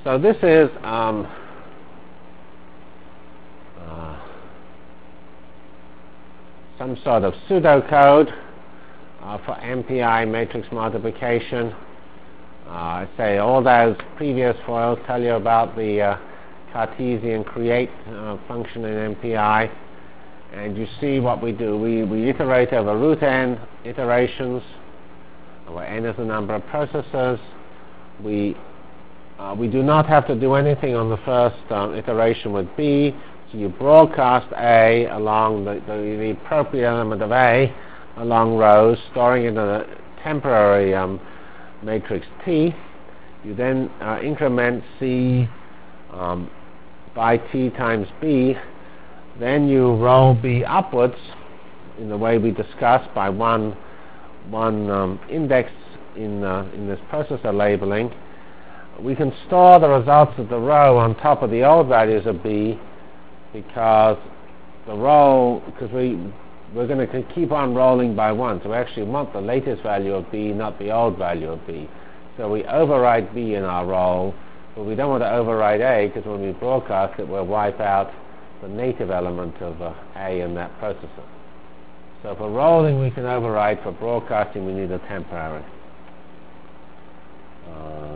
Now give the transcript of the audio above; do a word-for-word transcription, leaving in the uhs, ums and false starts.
so this is um, uh, some sort of pseudocode uh, for M P I matrix multiplication. Uh, I say all those previous foils tell you about the uh, Cartesian create uh, function in M P I, and you see what we do. We, we iterate over root n iterations, where n is the number of processes. We uh, we do not have to do anything on the first um, iteration with B, so you broadcast A along the, the, the appropriate element of A along rows, storing it in a temporary um, matrix T. You then uh, increment C um, by T times B. Then you roll B upwards in the way we discussed by one one um, index in uh, in this processor labeling. We can store the results of the row on top of the old values of B, because the row because we we're going to keep on rolling by one, so we actually want the latest value of B, not the old value of B. So we overwrite B in our roll, but we don't want to overwrite A, because when we broadcast it, we'll wipe out the native element of uh, A in that processor. So for rolling we can overwrite, for broadcasting we need a temporary. Uh,